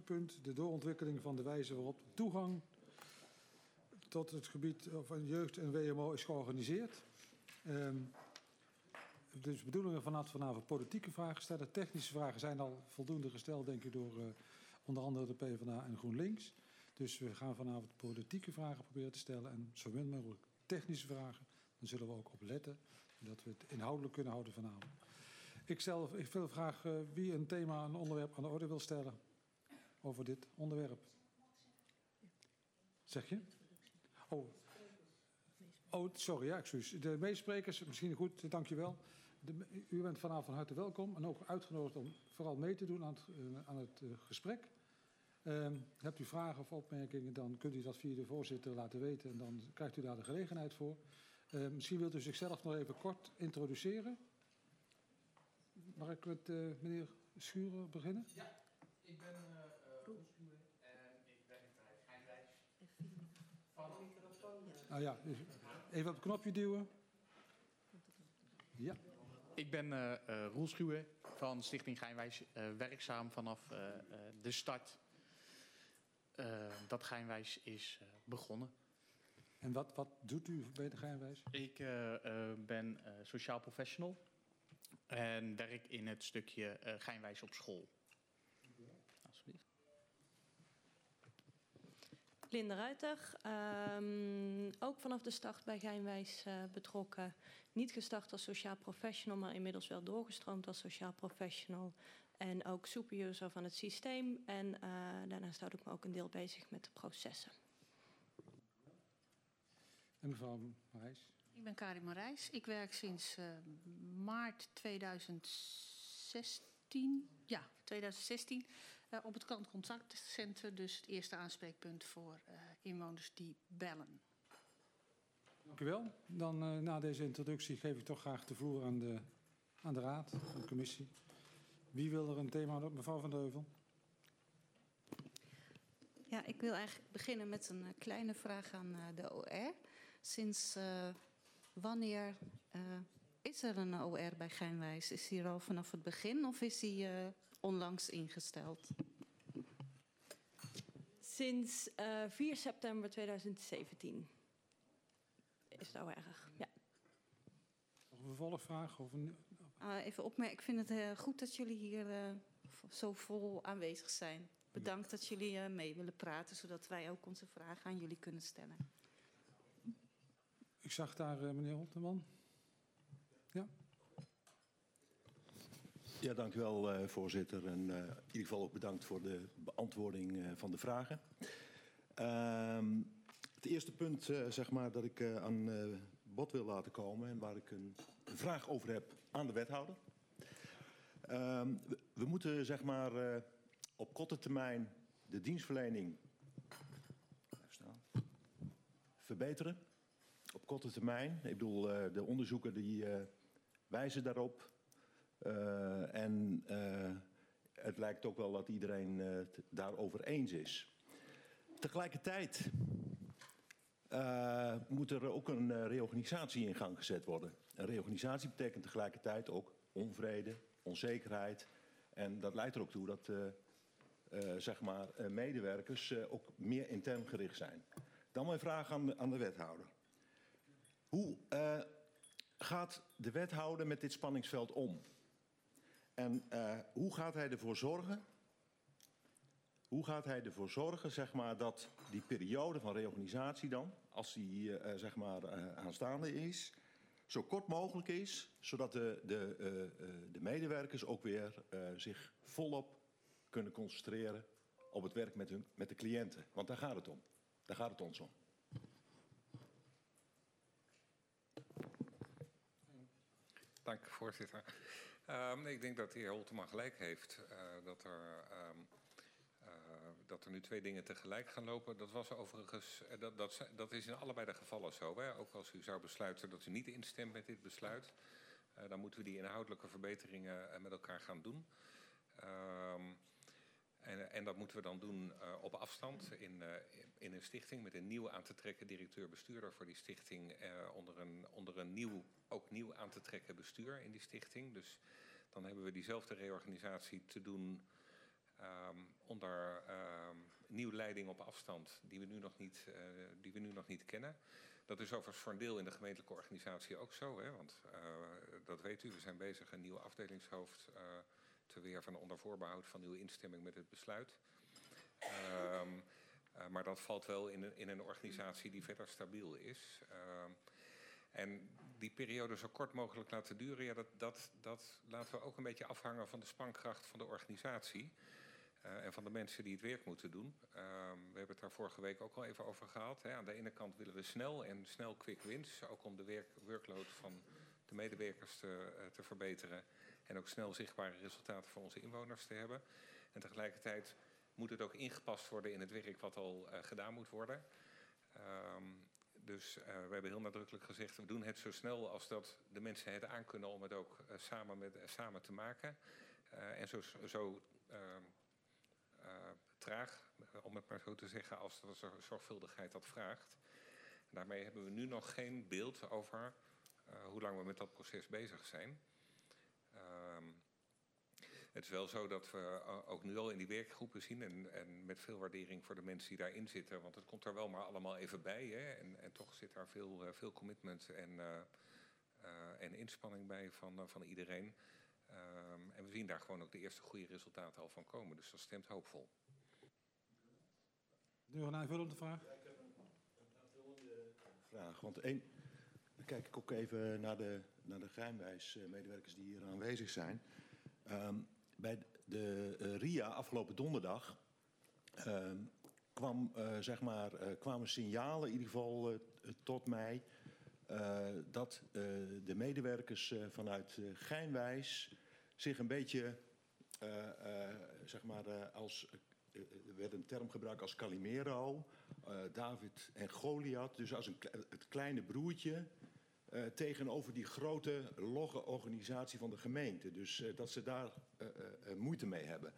punt de doorontwikkeling van de wijze waarop toegang tot het gebied van jeugd en WMO is georganiseerd. Dus de bedoelingen vanavond politieke vragen stellen. Technische vragen zijn al voldoende gesteld, denk ik, door onder andere de PvdA en GroenLinks. Dus we gaan vanavond politieke vragen proberen te stellen en zo min mogelijk technische vragen. Dan zullen we ook op letten dat we het inhoudelijk kunnen houden vanavond. Ik wil graag wie een thema, een onderwerp aan de orde wil stellen over dit onderwerp. Zeg je? Oh, sorry, ja, excuus. De meesprekers, misschien goed, dank je wel. U bent vanavond van harte welkom en ook uitgenodigd om vooral mee te doen aan het gesprek. Hebt u vragen of opmerkingen, dan kunt u dat via de voorzitter laten weten en dan krijgt u daar de gelegenheid voor. Misschien wilt u zichzelf nog even kort introduceren. Mag ik met meneer Schuren beginnen? Ja, ik ben Roel Schuren en ik werk bij Schijnwijs. Ja, even op het knopje duwen. Ja. Ik ben Roel Schuwen van Stichting Schijnwijs, werkzaam vanaf de start dat Schijnwijs is begonnen. En wat doet u bij de Schijnwijs? Ik ben sociaal professional en werk in het stukje Schijnwijs op school. Alsjeblieft. Linda Ruiter, ook vanaf de start bij Schijnwijs betrokken. Niet gestart als sociaal professional, maar inmiddels wel doorgestroomd als sociaal professional. En ook superuser van het systeem. En daarnaast houd ik me ook een deel bezig met de processen. En mevrouw Marijs? Ik ben Karin Marijs. Ik werk sinds maart 2016. Ja, 2016 op het klantcontactcentrum, dus het eerste aanspreekpunt voor inwoners die bellen. Dank u wel. Dan na deze introductie geef ik toch graag de vloer aan de raad, aan de commissie. Wie wil er een thema op? Mevrouw Van de Heuvel. Ja, ik wil eigenlijk beginnen met een kleine vraag aan de OR. Sinds wanneer is er een OR bij Schijnwijs? Is die er al vanaf het begin of is die onlangs ingesteld? Sinds 4 september 2017 is het OR. Ja. Nog een vervolgvraag? Of Even opmerken, ik vind het goed dat jullie hier zo vol aanwezig zijn. Bedankt dat jullie mee willen praten, zodat wij ook onze vragen aan jullie kunnen stellen. Ik zag daar meneer Hotteman. Ja. Ja, dank u wel, voorzitter. En in ieder geval ook bedankt voor de beantwoording van de vragen. Het eerste punt zeg maar, dat ik aan bod wil laten komen en waar ik een vraag over heb aan de wethouder. We moeten zeg maar, op korte termijn de dienstverlening verbeteren. Op korte termijn. Ik bedoel, de onderzoeken die wijzen daarop. En het lijkt ook wel dat iedereen het daarover eens is. Tegelijkertijd moet er ook een reorganisatie in gang gezet worden. Een reorganisatie betekent tegelijkertijd ook onvrede, onzekerheid. En dat leidt er ook toe dat zeg maar, medewerkers ook meer intern gericht zijn. Dan mijn vraag aan de wethouder. Hoe gaat de wethouder met dit spanningsveld om? En hoe gaat hij ervoor zorgen zeg maar, dat die periode van reorganisatie dan, als die zeg maar, aanstaande is, zo kort mogelijk is, zodat de medewerkers ook weer zich volop kunnen concentreren op het werk met de cliënten. Want daar gaat het om. Daar gaat het ons om. Dank, voorzitter. Ik denk dat de heer Holtema gelijk heeft dat er nu 2 dingen tegelijk gaan lopen. Dat was overigens, dat is in allebei de gevallen zo. Hè? Ook als u zou besluiten dat u niet instemt met dit besluit, dan moeten we die inhoudelijke verbeteringen met elkaar gaan doen. En dat moeten we dan doen op afstand in een stichting met een nieuw aan te trekken directeur-bestuurder voor die stichting onder een nieuw aan te trekken bestuur in die stichting. Dus dan hebben we diezelfde reorganisatie te doen onder nieuwe leiding op afstand die we nu nog niet kennen. Dat is overigens voor een deel in de gemeentelijke organisatie ook zo. Hè? Want dat weet u, we zijn bezig een nieuwe afdelingshoofd te werven onder voorbehoud van uw instemming met het besluit. Maar dat valt wel in een organisatie die verder stabiel is. En die periode zo kort mogelijk laten duren, ja, dat laten we ook een beetje afhangen van de spankracht van de organisatie. En van de mensen die het werk moeten doen. We hebben het daar vorige week ook al even over gehad. Hè. Aan de ene kant willen we snel quick wins. Ook om de workload van de medewerkers te verbeteren. En ook snel zichtbare resultaten voor onze inwoners te hebben. En tegelijkertijd moet het ook ingepast worden in het werk wat al gedaan moet worden. Dus we hebben heel nadrukkelijk gezegd, we doen het zo snel als dat de mensen het aankunnen om het ook samen te maken. En zo traag, om het maar zo te zeggen, als de zorgvuldigheid dat vraagt. Daarmee hebben we nu nog geen beeld over hoe lang we met dat proces bezig zijn. Het is wel zo dat we ook nu al in die werkgroepen zien en met veel waardering voor de mensen die daarin zitten. Want het komt er wel maar allemaal even bij. Hè? En toch zit daar veel commitment en inspanning bij van iedereen. En we zien daar gewoon ook de eerste goede resultaten al van komen. Dus dat stemt hoopvol. Nu een aanvullende vraag. Ja, ik heb een aanvullende vraag. Want dan kijk ik ook even naar de Geinwijs-medewerkers die hier aanwezig zijn. Bij de RIA afgelopen donderdag kwamen signalen in ieder geval tot mij dat de medewerkers vanuit Geinwijs zich een beetje er werd een term gebruikt als Calimero, David en Goliath, dus als het kleine broertje tegenover die grote logge organisatie van de gemeente. Dus dat ze daar moeite mee hebben.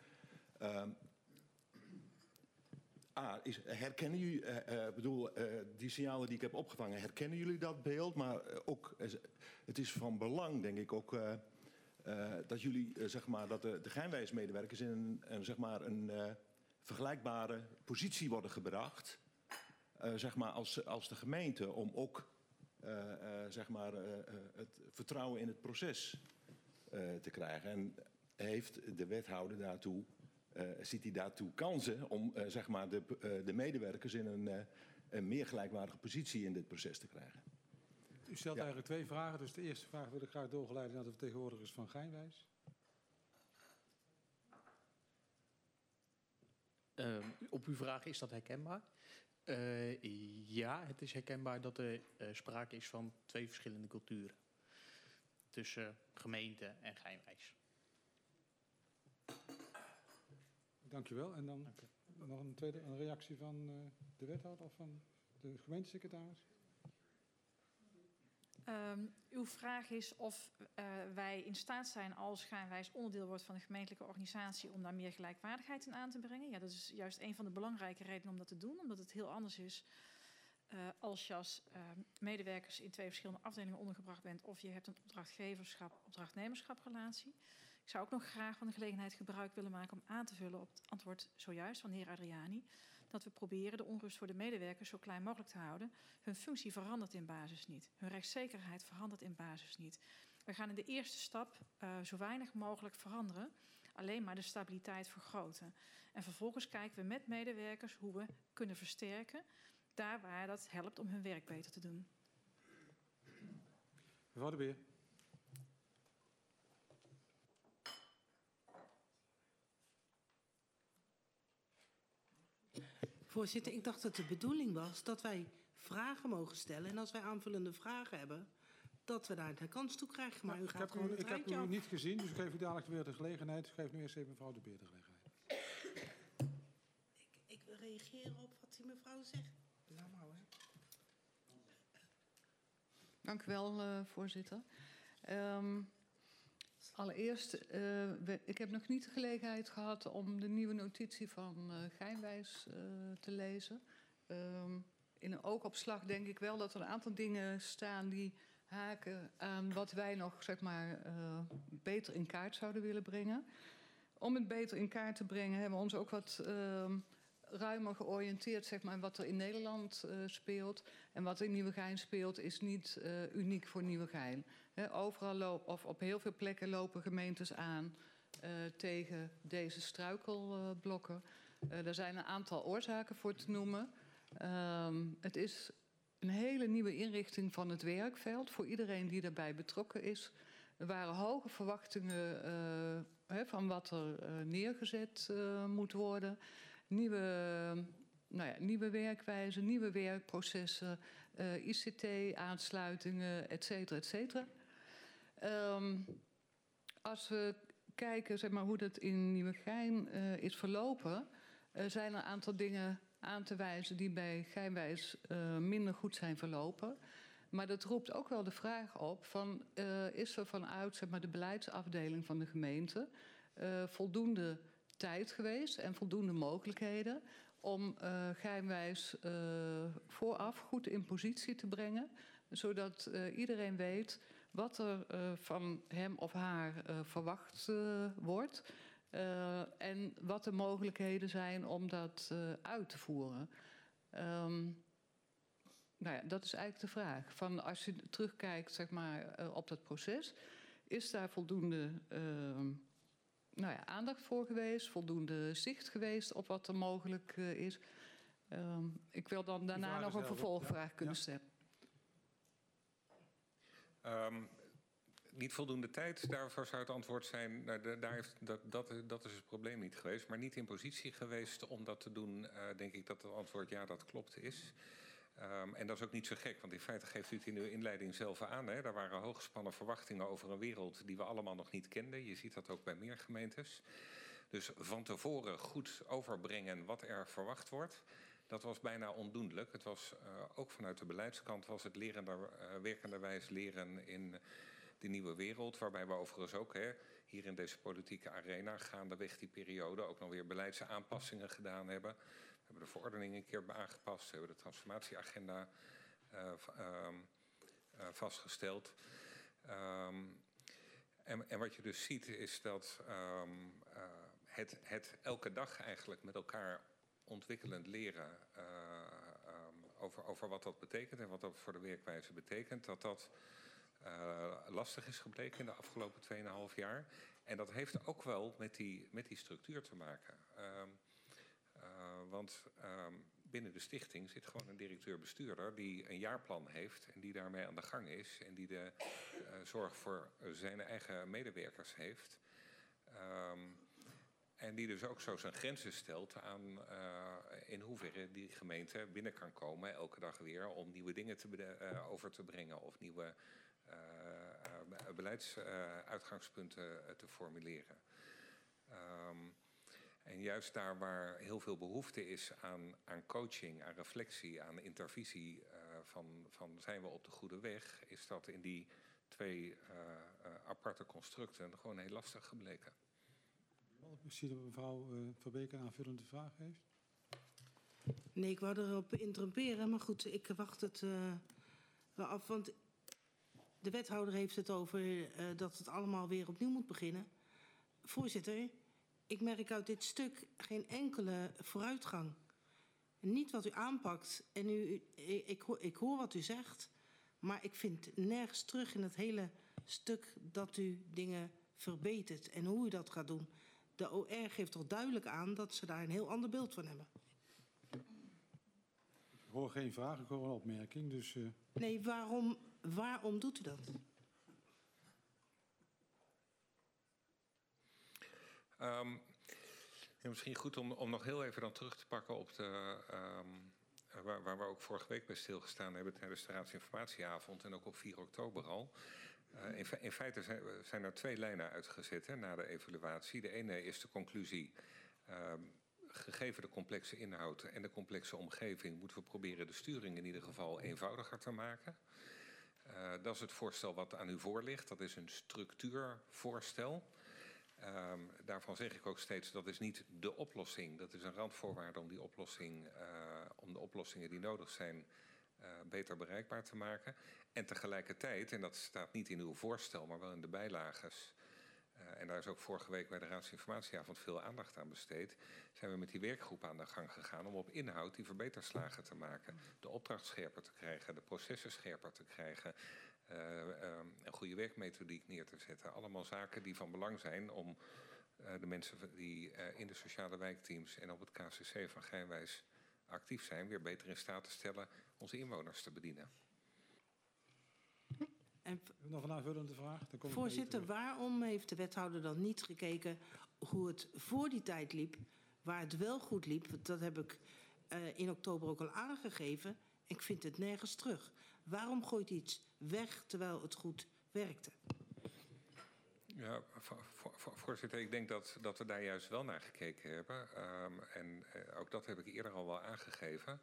Herkennen jullie, die signalen die ik heb opgevangen, herkennen jullie dat beeld? Maar ook, het is van belang, denk ik ook, dat jullie, dat de Geinwijs-medewerkers in een vergelijkbare positie worden gebracht, als de gemeente, om ook het vertrouwen in het proces te krijgen. En heeft de wethouder daartoe, ziet hij daartoe kansen om de medewerkers in een meer gelijkwaardige positie in dit proces te krijgen? U stelt eigenlijk twee vragen. Dus de eerste vraag wil ik graag doorgeleiden naar de vertegenwoordigers van Geinwijs. Op uw vraag, is dat herkenbaar? Ja, het is herkenbaar dat er sprake is van twee verschillende culturen. Tussen gemeente en Geinwijs. Dank u wel. En dan nog een reactie van de wethouder of van de gemeentesecretaris. Uw vraag is of wij in staat zijn als Geinwijs onderdeel wordt van de gemeentelijke organisatie om daar meer gelijkwaardigheid in aan te brengen. Ja, dat is juist een van de belangrijke redenen om dat te doen. Omdat het heel anders is als je als medewerkers in twee verschillende afdelingen ondergebracht bent of je hebt een opdrachtgeverschap-opdrachtnemerschap-relatie. Ik zou ook nog graag van de gelegenheid gebruik willen maken om aan te vullen op het antwoord zojuist van de heer Adriani. Dat we proberen de onrust voor de medewerkers zo klein mogelijk te houden. Hun functie verandert in basis niet. Hun rechtszekerheid verandert in basis niet. We gaan in de eerste stap zo weinig mogelijk veranderen. Alleen maar de stabiliteit vergroten. En vervolgens kijken we met medewerkers hoe we kunnen versterken. Daar waar dat helpt om hun werk beter te doen. Mevrouw de Beer. Voorzitter, ik dacht dat de bedoeling was dat wij vragen mogen stellen. En als wij aanvullende vragen hebben, dat we daar de kans toe krijgen. Maar u gaat gewoon ik heb u niet gezien, dus ik geef u dadelijk weer de gelegenheid. Ik geef nu eerst even mevrouw de Beer de gelegenheid. Ik wil reageren op wat die mevrouw zegt. Nou, hè. Dank u wel, voorzitter. Allereerst, ik heb nog niet de gelegenheid gehad om de nieuwe notitie van Geinwijs te lezen. In een oogopslag denk ik wel dat er een aantal dingen staan die haken aan wat wij nog beter in kaart zouden willen brengen. Om het beter in kaart te brengen hebben we ons ook wat ruimer georiënteerd, zeg maar, wat er in Nederland speelt. En wat in Nieuwegein speelt is niet uniek voor Nieuwegein. Overal of op heel veel plekken lopen gemeentes aan tegen deze struikelblokken. Er zijn een aantal oorzaken voor te noemen. Het is een hele nieuwe inrichting van het werkveld voor iedereen die daarbij betrokken is. Er waren hoge verwachtingen van wat er neergezet moet worden. Nieuwe werkwijzen, nieuwe werkprocessen, ICT-aansluitingen, et cetera, et cetera. Als we kijken, zeg maar, hoe dat in Nieuwegein is verlopen, zijn er een aantal dingen aan te wijzen die bij Geinwijs minder goed zijn verlopen. Maar dat roept ook wel de vraag op van, is er vanuit, zeg maar, de beleidsafdeling van de gemeente voldoende tijd geweest en voldoende mogelijkheden om Geinwijs vooraf goed in positie te brengen, zodat iedereen weet wat er van hem of haar verwacht wordt en wat de mogelijkheden zijn om dat uit te voeren. Dat is eigenlijk de vraag. Van als je terugkijkt, zeg maar, op dat proces, is daar voldoende aandacht voor geweest, voldoende zicht geweest op wat er mogelijk is? Ik wil dan daarna nog een vervolgvraag kunnen stellen. Niet voldoende tijd, daarvoor zou het antwoord zijn, dat is het probleem niet geweest. Maar niet in positie geweest om dat te doen, denk ik dat het antwoord ja, dat klopt is. En dat is ook niet zo gek, want in feite geeft u het in uw inleiding zelf aan. Hè? Daar waren hooggespannen verwachtingen over een wereld die we allemaal nog niet kenden. Je ziet dat ook bij meer gemeentes. Dus van tevoren goed overbrengen wat er verwacht wordt, dat was bijna ondoenlijk. Het was ook vanuit de beleidskant was het werkenderwijs leren in de nieuwe wereld. Waarbij we overigens ook hier in deze politieke arena gaandeweg die periode ook nog weer beleidsaanpassingen gedaan hebben. We hebben de verordening een keer aangepast. We hebben de transformatieagenda vastgesteld. En wat je dus ziet is dat het elke dag eigenlijk met elkaar ontwikkelend leren over wat dat betekent en wat dat voor de werkwijze betekent, dat lastig is gebleken in de afgelopen 2,5 jaar. En dat heeft ook wel met die structuur te maken. Want binnen de stichting zit gewoon een directeur-bestuurder die een jaarplan heeft en die daarmee aan de gang is en die de zorg voor zijn eigen medewerkers heeft. En die dus ook zo zijn grenzen stelt aan in hoeverre die gemeente binnen kan komen elke dag weer om nieuwe dingen over te brengen of nieuwe beleidsuitgangspunten te formuleren. En juist daar waar heel veel behoefte is aan coaching, aan reflectie, aan intervisie van zijn we op de goede weg, is dat in die twee aparte constructen gewoon heel lastig gebleken. Ik zie dat mevrouw Verbeek een aanvullende vraag heeft. Nee, ik wou erop interrumperen, maar goed, ik wacht het wel af. Want de wethouder heeft het over dat het allemaal weer opnieuw moet beginnen. Voorzitter, ik merk uit dit stuk geen enkele vooruitgang. Niet wat u aanpakt. En ik hoor wat u zegt, maar ik vind nergens terug in het hele stuk dat u dingen verbetert en hoe u dat gaat doen. De OR geeft toch duidelijk aan dat ze daar een heel ander beeld van hebben. Ik hoor geen vraag, ik hoor een opmerking. Dus, Nee, waarom doet u dat? Misschien goed om nog heel even dan terug te pakken op waar we ook vorige week bij stilgestaan hebben tijdens de Raadsinformatieavond en ook op 4 oktober al. In feite zijn er 2 lijnen uitgezet na de evaluatie. De ene is de conclusie, gegeven de complexe inhoud en de complexe omgeving, moeten we proberen de sturing in ieder geval eenvoudiger te maken. Dat is het voorstel wat aan u voor ligt. Dat is een structuurvoorstel. Daarvan zeg ik ook steeds, dat is niet de oplossing. Dat is een randvoorwaarde om de oplossingen die nodig zijn beter bereikbaar te maken. En tegelijkertijd, en dat staat niet in uw voorstel, maar wel in de bijlages, en daar is ook vorige week bij de Raadsinformatieavond veel aandacht aan besteed, zijn we met die werkgroep aan de gang gegaan om op inhoud die verbeterslagen te maken. De opdracht scherper te krijgen, de processen scherper te krijgen, een goede werkmethodiek neer te zetten. Allemaal zaken die van belang zijn om de mensen die in de sociale wijkteams en op het KCC van Geinwijs actief zijn, weer beter in staat te stellen onze inwoners te bedienen. En Nog een aanvullende vraag? Dan kom ik voorzitter, even- waarom heeft de wethouder dan niet gekeken hoe het voor die tijd liep, waar het wel goed liep? Want dat heb ik in oktober ook al aangegeven. Ik vind het nergens terug. Waarom gooit hij iets weg terwijl het goed werkte? Ja, voorzitter, ik denk dat we daar juist wel naar gekeken hebben. Ook dat heb ik eerder al wel aangegeven.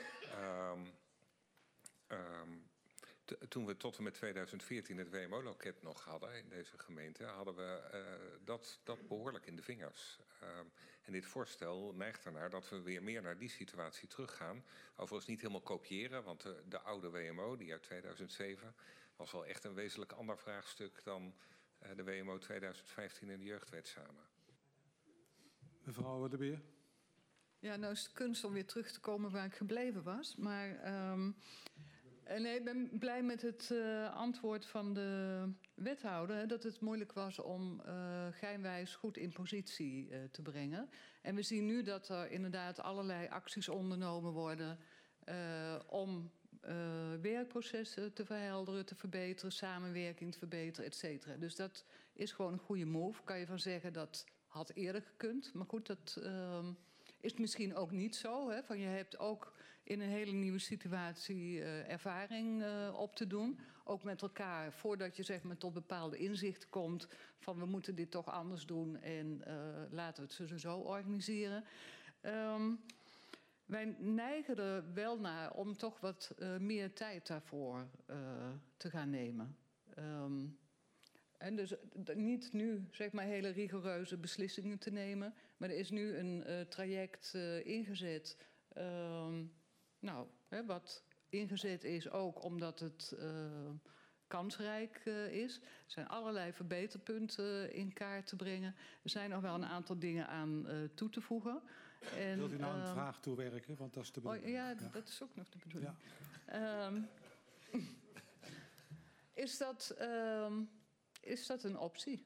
Toen we tot en met 2014 het WMO-loket nog hadden in deze gemeente, hadden we dat behoorlijk in de vingers. En dit voorstel neigt ernaar dat we weer meer naar die situatie teruggaan. Overigens niet helemaal kopiëren, want de oude WMO, die uit 2007, was wel echt een wezenlijk ander vraagstuk dan de WMO 2015 en de jeugdwet samen. Mevrouw De Beer. Ja, nou is het kunst om weer terug te komen waar ik gebleven was. Maar nee, ik ben blij met het antwoord van de wethouder, hè, dat het moeilijk was om Geinwijs goed in positie te brengen. En we zien nu dat er inderdaad allerlei acties ondernomen worden om werkprocessen te verhelderen, te verbeteren, samenwerking te verbeteren, et cetera. Dus dat is gewoon een goede move. Kan je van zeggen dat had eerder gekund. Maar goed, dat is misschien ook niet zo. Hè? Van je hebt ook in een hele nieuwe situatie ervaring op te doen. Ook met elkaar, voordat je zeg maar tot bepaalde inzichten komt van we moeten dit toch anders doen en laten we het zo organiseren. Wij neigen er wel naar om toch wat meer tijd daarvoor te gaan nemen. En dus niet nu zeg maar hele rigoureuze beslissingen te nemen, maar er is nu een traject ingezet. Wat ingezet is ook omdat het kansrijk is. Er zijn allerlei verbeterpunten in kaart te brengen. Er zijn nog wel een aantal dingen aan toe te voegen. En, wilt u nou een vraag toewerken? Want dat is de bedoeling. ja, dat is ook nog de bedoeling. Ja. Is dat een optie?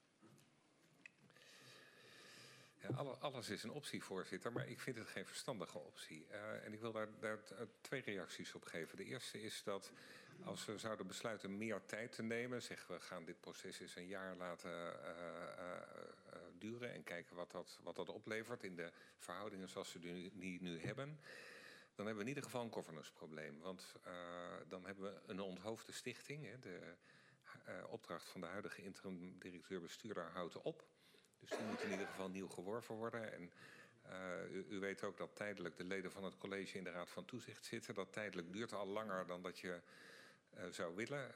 Ja, alles is een optie, voorzitter, maar ik vind het geen verstandige optie. En ik wil daar 2 reacties op geven. De eerste is dat als we zouden besluiten meer tijd te nemen, zeggen we gaan dit proces eens een jaar laten duren en kijken wat dat oplevert in de verhoudingen zoals we die nu hebben, dan hebben we in ieder geval een governance-probleem. Want dan hebben we een onthoofde stichting. Hè, de opdracht van de huidige interim-directeur-bestuurder houdt op. Dus die moet in ieder geval nieuw geworven worden. En u weet ook dat tijdelijk de leden van het college in de Raad van Toezicht zitten. Dat tijdelijk duurt al langer dan dat je zou willen.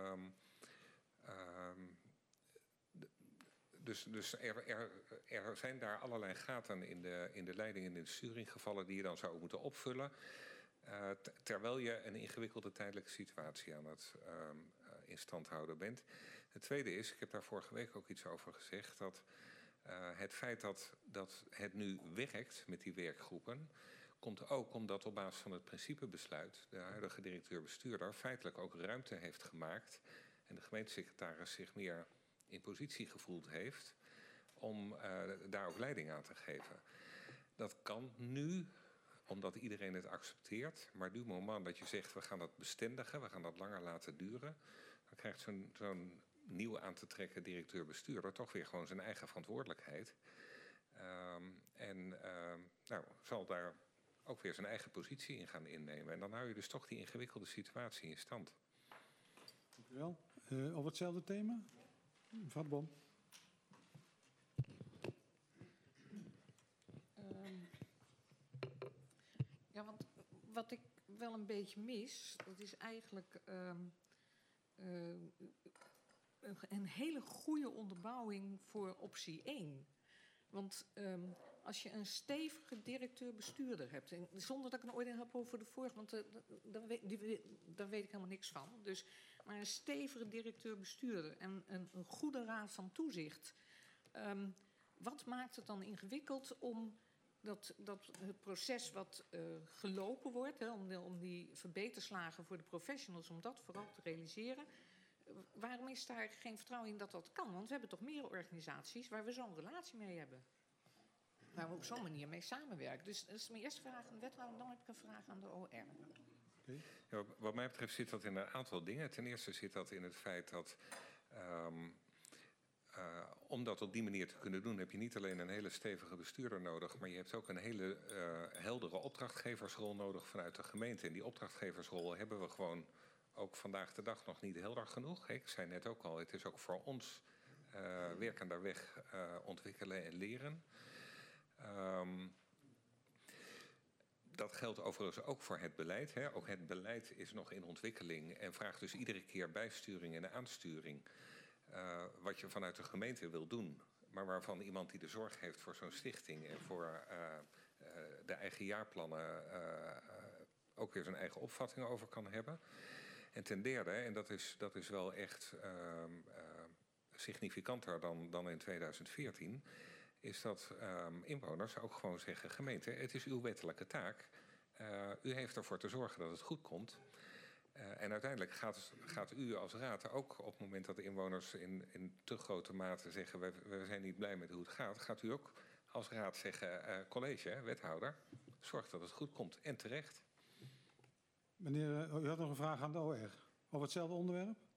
Dus er zijn daar allerlei gaten in de leiding en in de sturing gevallen die je dan zou moeten opvullen. Terwijl je een ingewikkelde tijdelijke situatie aan het in stand houden bent. Het tweede is, ik heb daar vorige week ook iets over gezegd, dat het feit dat het nu werkt met die werkgroepen, komt ook omdat op basis van het principebesluit de huidige directeur-bestuurder feitelijk ook ruimte heeft gemaakt en de gemeentesecretaris zich meer in positie gevoeld heeft om daar ook leiding aan te geven. Dat kan nu, omdat iedereen het accepteert, maar du moment dat je zegt we gaan dat bestendigen, we gaan dat langer laten duren, dan krijgt zo'n nieuw aan te trekken directeur-bestuurder toch weer gewoon zijn eigen verantwoordelijkheid. Zal daar ook weer zijn eigen positie in gaan innemen. En dan hou je dus toch die ingewikkelde situatie in stand. Dank u wel. Over hetzelfde thema? Mevrouw de Bom. Ja, want wat ik wel een beetje mis, dat is eigenlijk een hele goede onderbouwing voor optie 1. Want als je een stevige directeur-bestuurder hebt, en zonder dat ik een oordeel heb over de vorige, want daar weet ik helemaal niks van. Dus, maar een stevige directeur-bestuurder en een goede raad van toezicht. Wat maakt het dan ingewikkeld om het proces wat gelopen wordt, hè, om die verbeterslagen voor de professionals, om dat vooral te realiseren? Waarom is daar geen vertrouwen in dat dat kan? Want we hebben toch meer organisaties waar we zo'n relatie mee hebben. Waar we op zo'n manier mee samenwerken. Dus dat is mijn eerste vraag aan de wethouder. Dan heb ik een vraag aan de OR. Okay. Ja, wat mij betreft zit dat in een aantal dingen. Ten eerste zit dat in het feit dat... om dat op die manier te kunnen doen, heb je niet alleen een hele stevige bestuurder nodig, maar je hebt ook een hele heldere opdrachtgeversrol nodig vanuit de gemeente. En die opdrachtgeversrol hebben we gewoon ook vandaag de dag nog niet helder genoeg. Ik zei net ook al, het is ook voor ons werken daar weg ontwikkelen en leren. Dat geldt overigens ook voor het beleid. Hè. Ook het beleid is nog in ontwikkeling en vraagt dus iedere keer bijsturing en aansturing. Wat je vanuit de gemeente wil doen, maar waarvan iemand die de zorg heeft voor zo'n stichting en voor de eigen jaarplannen ook weer zijn eigen opvatting over kan hebben. En ten derde, en dat is wel echt significanter dan in 2014... is dat inwoners ook gewoon zeggen... gemeente, het is uw wettelijke taak. U heeft ervoor te zorgen dat het goed komt. En uiteindelijk gaat u als raad ook op het moment dat de inwoners in te grote mate zeggen... we zijn niet blij met hoe het gaat u ook als raad zeggen... college, wethouder, zorg dat het goed komt. En terecht. Meneer, u had nog een vraag aan de OR over hetzelfde onderwerp?